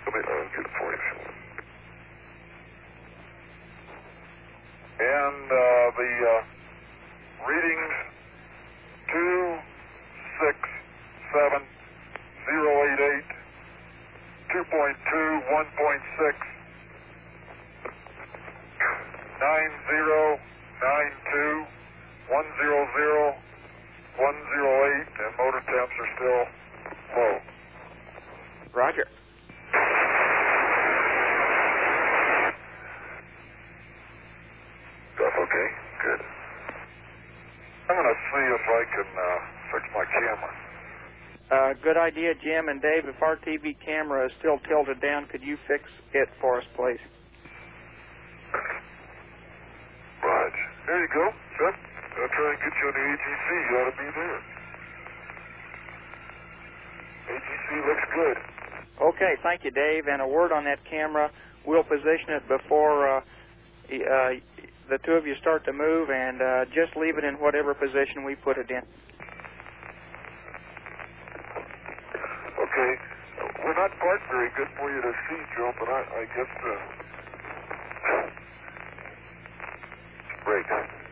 Let me get it for you. And the readings 267088, 2.2, 1.6, 9092, 100, 108, and motor temps are still low. Roger. Stuff okay? Good. I'm going to see if I can fix my camera. Good idea, Jim. And Dave, if our TV camera is still tilted down, could you fix it for us, please? Right. There you go. Good. I'll try and get you on the AGC. You ought to be there. AGC looks good. Okay, thank you, Dave. And a word on that camera. We'll position it before the two of you start to move, and just leave it in whatever position we put it in. Okay. We're not parked very good for you to see, Joe, but I guess break.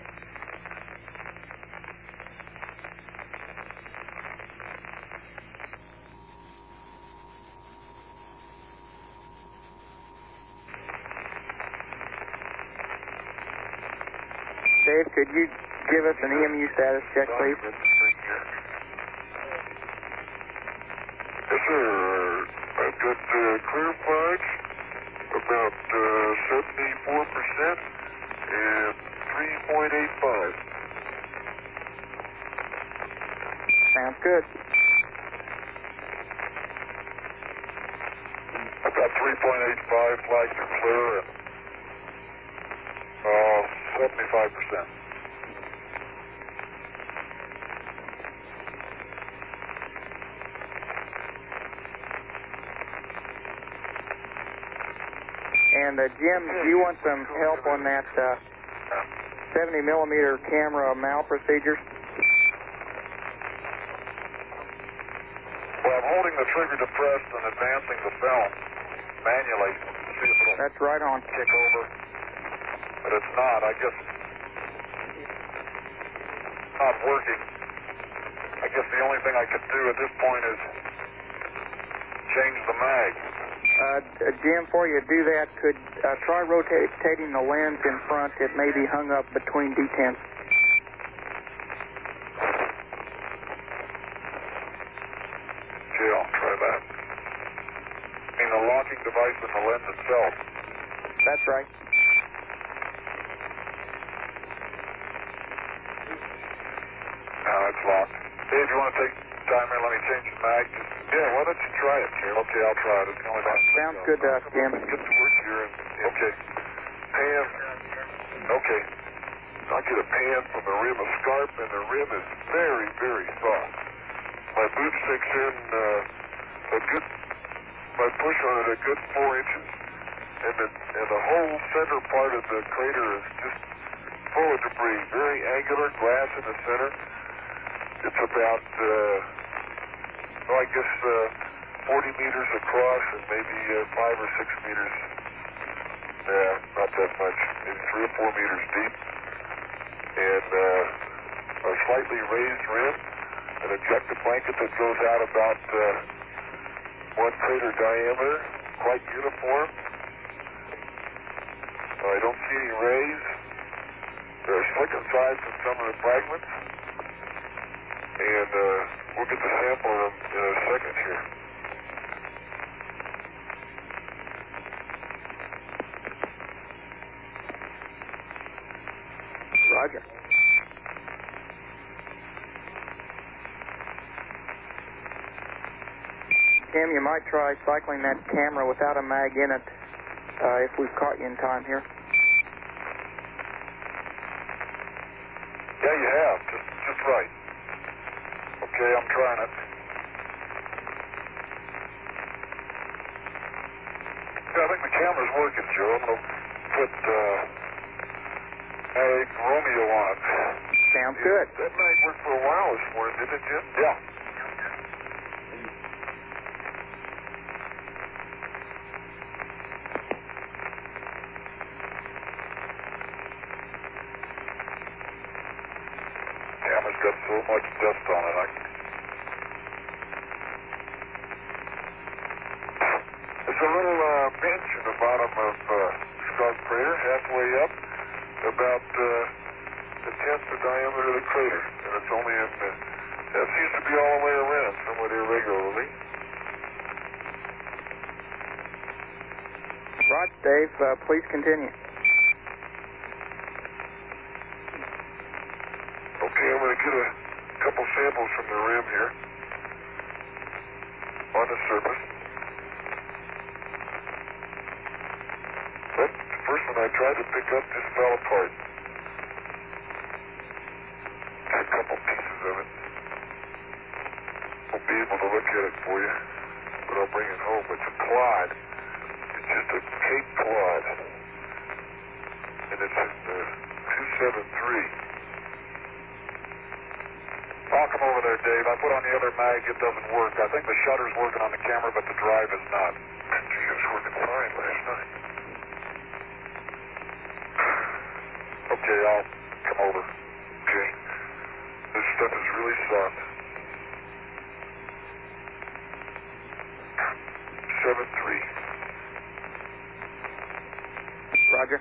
Dave, could you give us an EMU status check, please? Yes, sir. I've got clear fudge, about 74%, and 3.85. Sounds good. I've got 3.85, flags are clear, and 75%. And Jim, do you want some help on that 70mm camera mount procedures? Well, I'm holding the trigger depressed and advancing the film manually to see if it'll That's right on. kick over. But it's not. I guess it's not working. I guess the only thing I could do at this point is change the mag. Jim, before you do that, could try rotating the lens in front. It may be hung up between detents. Okay, I'll try that. I mean the locking device in the lens itself. That's right. Now it's locked. Dave, you want to take time here? Let me change the mag. Yeah, why don't you try it, Jim? Okay, I'll try it. It's the only thing. Sounds good to us, Jim. Get to work here. Okay. Pan. Okay. I get a pan from the rim of scarp, and the rim is very, very soft. My boot sticks in a good, I push on it a good 4 inches, and the whole center part of the crater is just full of debris. Very angular glass in the center. It's about, I guess, 40 meters across and maybe 5 or 6 meters, not that much, maybe 3 or 4 meters deep. And a slightly raised rim, an ejected blanket that goes out about 1 crater diameter, quite uniform. I don't see any rays. There are slick sides in some of the fragments. And we'll get the sample in a second here. Roger. Jim, you might try cycling that camera without a mag in it if we've caught you in time here. Yeah, you have. Just right. Okay, I'm trying it. Yeah, I think the camera's working, Joe. I'm going to put Romeo on it. Sounds good. That mag worked for a while this morning, didn't it, Jim? Yeah. so much dust on it. There's a little pinch in the bottom of Scarp Crater, halfway up, about the 10th the diameter of the crater, and it's only in that seems to be all the way around, somewhat irregularly. Roger, Dave. Please continue. Okay, I'm going to get a couple samples from the rim here on the surface. But the first one I tried to pick up just fell apart. Got a couple pieces of it. Won't be able to look at it for you, but I'll bring it home. It's a clod. It's just a Cape clod. And it's in 273. I'll come over there, Dave. I put on the other mag. It doesn't work. I think the shutter's working on the camera, but the drive is not. Gee, it was working fine last night. Okay, I'll come over. Okay. This stuff is really soft. 7-3. Roger.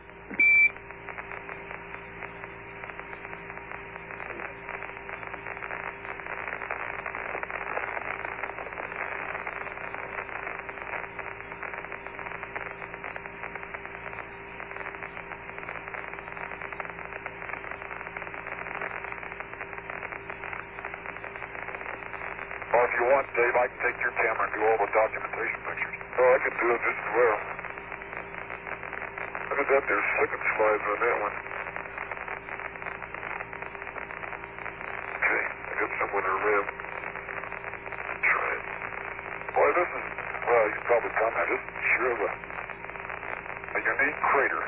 Well, if you want, Dave, I can take your camera and do all the documentation pictures. Oh, I can do it just as well. Look at that, there's second slides on that one. Okay, I got someone to rim. Try it. Boy, this is, well, you can probably comment, this is sure a unique crater.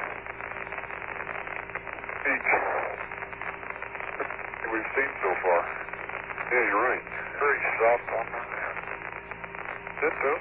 Unique. We've seen so far. Yeah, you're right. Very soft on my hand. That's so.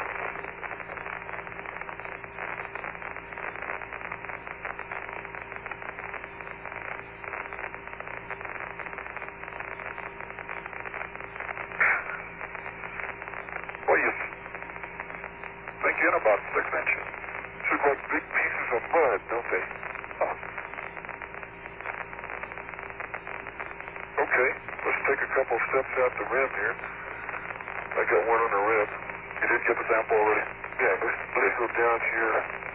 Well, you think in about 6 inches. These look like big pieces of mud, don't they? Oh. Okay, let's take a couple steps out the rim here. I got one on the rim. You did get the sample already? Yeah, let's go down here,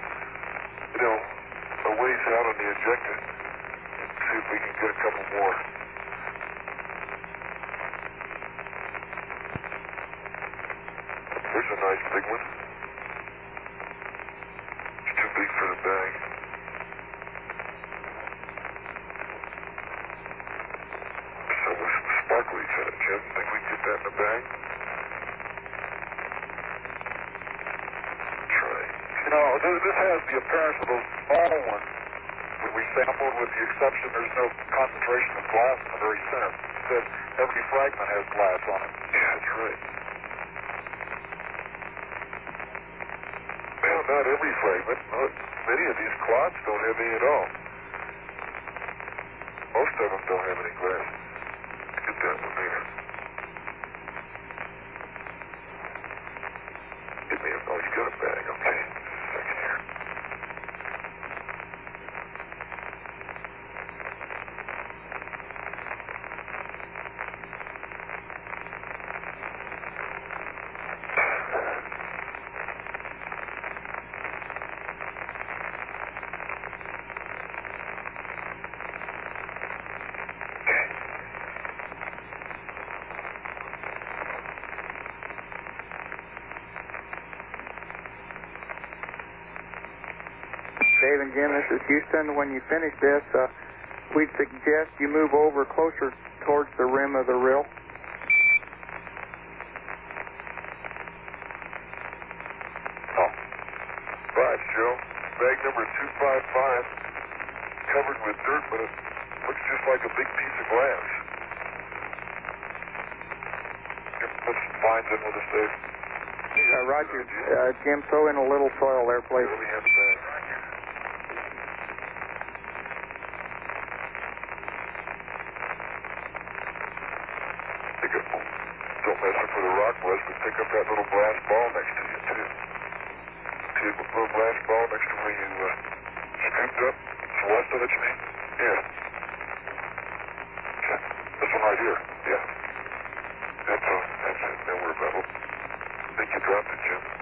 a ways out on the ejector and see if we can get a couple more. There's a nice big one. It's too big for the bag. With some sparklies in it, Jim. Think we can get that in the bag? Try. This has the appearance of those small ones that we sampled, with the exception there's no concentration of glass in the very center. It says every fragment has glass on it. Yeah, that's right. Well, not every fragment. Many of these clods don't have any at all. Most of them don't have any glass. Get that one there. Give me oh, you got a bag, okay. Just a second here. Dave and Jim, this is Houston. When you finish this, we'd suggest you move over closer towards the rim of the rill. Oh. Right, Joe. Bag number 255, covered with dirt, but it looks just like a big piece of glass. Put some fines in with us, Dave. Roger. Jim, throw in a little soil there, please. Let me have the bag. messing for the rock was, but pick up that little glass ball next to you, too. See the little glass ball next to where you scooped up? It's west of it, you mean? Yeah. Okay. This one right here. Yeah. That's it. Don't worry about it. I think you dropped it, Jim.